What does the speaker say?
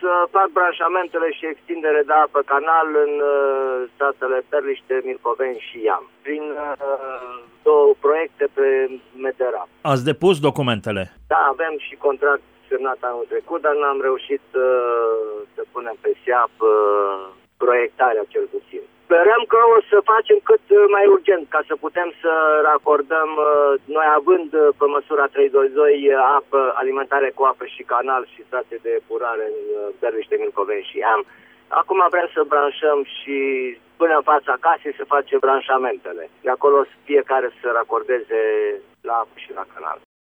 să fac branșamentele și extindere de apă canal în satele Perliște, Milcoveni și Iam, prin două proiecte pe Medera. Ați depus documentele? Da, avem și contract semnat anul trecut, dar n-am reușit să punem pe SIAP proiectarea cel puțin. Sperăm că o să facem cât mai urgent, ca să putem să racordăm, noi având pe măsura 322 apă, alimentare cu apă și canal și stație de epurare în Perliște, Milcoveni și Iam. Acum vrem să branșăm și până în fața casei să facem branșamentele. De acolo fiecare să racordeze la apă și la canal.